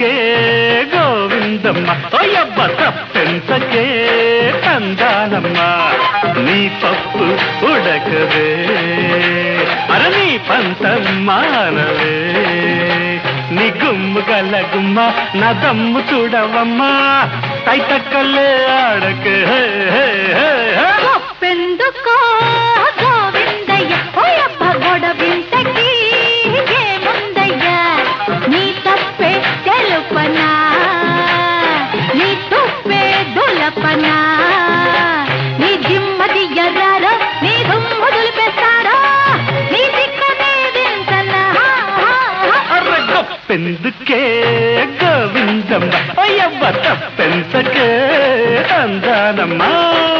తప్పెందుకే గోవిందమ్మ ఓయబ్బ తప్పెంతకే తందానమ్మ నీ పప్పు ఉడకవే అర నీ పంతం మానవే నీ గుమ్ము గల గుమ్మ నా దమ్ము చూడవమ్మా తైతక్కలే ఆడకే తప్పెందుకో గోవిందయ్య ఓయబ్బ గొడవింతకి ఏముందయ్య నీ తప్పే తెలుపనా నీ తుప్పే దులపనా నీ జిమ్మది ఎర్రారో నీ దుమ్ము దులిపేస్తారో నీ దిక్కనే దించనా తప్పెందుకే గోవిందమ్మ అయ్యవ్వ తప్పెంతకే అందానమ్మా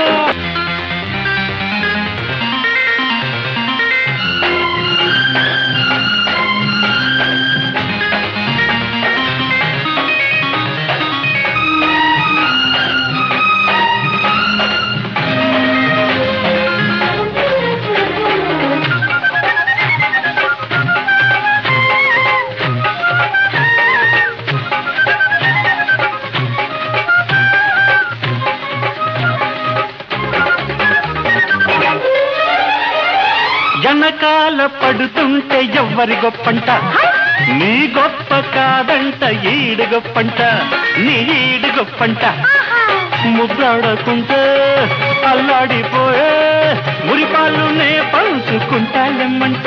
వెనకాల పడుతుంటే ఎవ్వరి గొప్పంట నీ గొప్ప కాదంట ఈడు గొప్పంట నీ ఈడు గొప్పంట ముద్దాడకుంటే అల్లాడిపోయే మురిపాలు నే పంచుకుంటాలెమ్మంట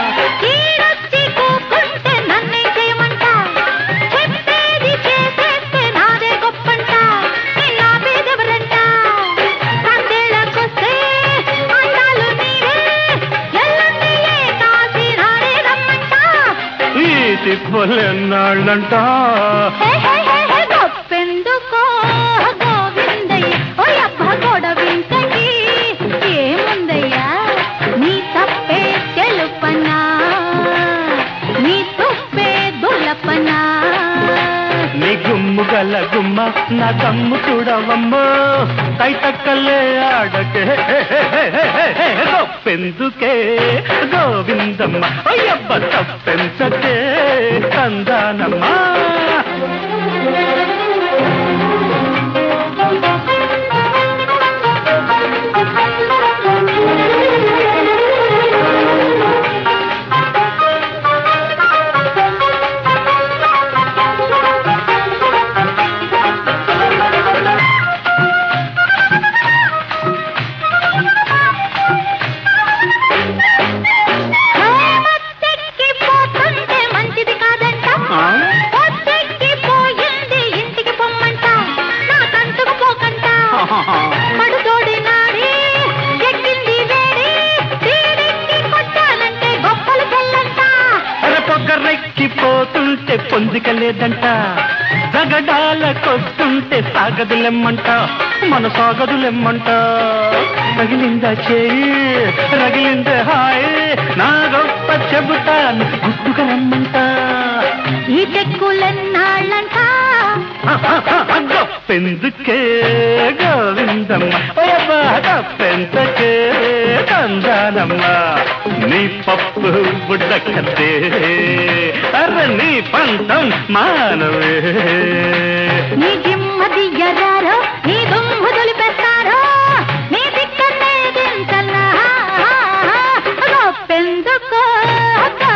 పొలెన్నాళ్ళంట తప్పెందుకో గోవిందయ్య ఓయబ్బ గొడవింతకి ఏముందయ్యా నీ తప్పే తెలుపనా నీ తుప్పే దులపనా నీ గుమ్ము గల గుమ్మ నా దమ్ము చూడవమ్మో తైతక్కలే ఆడకే తప్పెందుకే గోవిందమ్మ అయ్యబ్బ తప్పెంతకే తందానమ్మా పోతుంటే పొందికలేదంట జగడాలకొస్తుంటే సాగదులెమ్మంట మన సాగదులెమ్మంట రగిలిందా చేయి రగిలిందే హాయ్ నా గొప్ప చెబుతాను గుట్టుగా రమ్మంట ఈ తెక్కులన్నాళ్ళంట తప్పెందుకే గోవిందమ్మ తప్పెంతకే తందానమ్మ నీ పప్పు బుడ్డకతే అర్ర నీ పంతం మానవే నీ జిమ్మది ఎర్రారో నీ దుమ్ము దులిపేస్తారో నీ దిక్కనే దించనా తప్పెందుకో